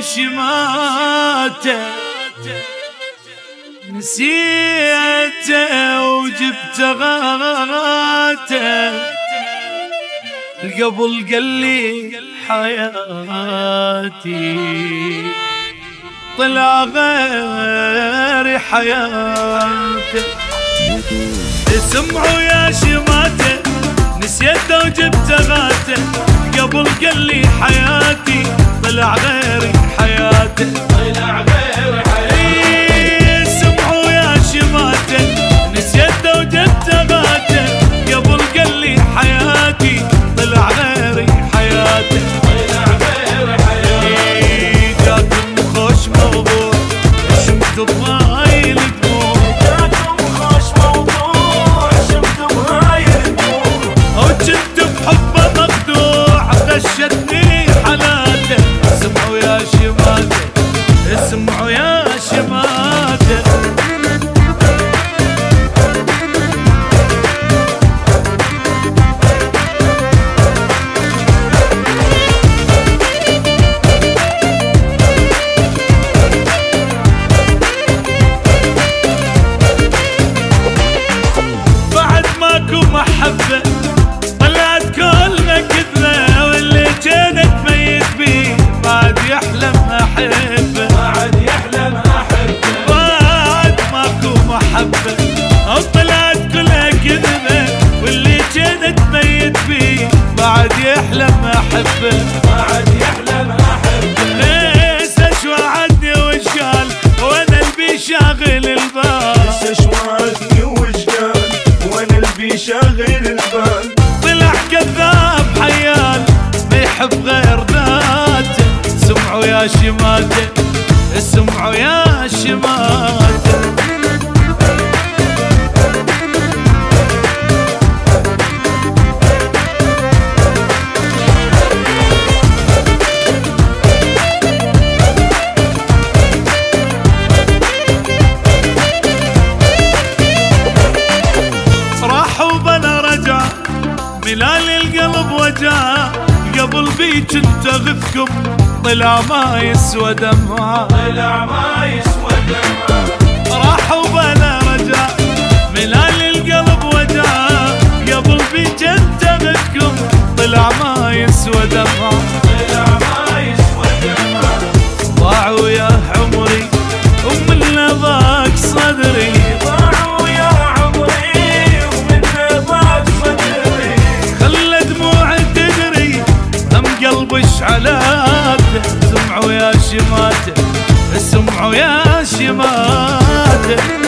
شماته نسيته وجبت غاته القبل قال لي حياتي طلع غير حياته. سمعوا يا شماته نسيته وجبت غاته قبل قال لي حياتي طلع غير حياته طلع غير حياته. سمعوا يا شماته نسيته وجبت غاته قبل قال لي حياتي طلع غير حياته طلع غير حياته. جاكم خوش موضوع شمت بهاي الدموع جاكم خوش موضوع شمت بهاي الدموع وجنت بحبه مخدوع غشتني حالاته. اسمعوا يا شماته اسمعوا يا شماته محبة طلعت كلنا كذبة واللي كانت ميت بيه بعد يحلم أحبه بعد يحلم أحبه. بعد ماكو محبة طلعت كلها كذبة واللي كانت ميت بيه بعد يحلم أحبه بعد يحلم أحبه. ليش وعدني وش قال وانا اللي شاغل البال ليش وعدني وش قال وانا اللي شاغل البال. طلع كذاب حيال ما يحب غير ذاته. سمعوا يا شماته اسمعوا يا شماته. ملال القلب وجع قبل بيك انت غثكم طلع ما يسوى دمعة طلع ما يسوى دمعة. راح وبلا رجع ملال القلب وجع قبل بيك انت غثكم طلع ما يسوى دمعة طلع ما يسوى دمعة. ضاعوا يا عمري ومن ضاق صدري ضاعوا يا عمري ومن ضاق صدري خلى دموعي تجري هم قلبي اشعلاته. سمعوا يا شماته اسمعوا يا شماته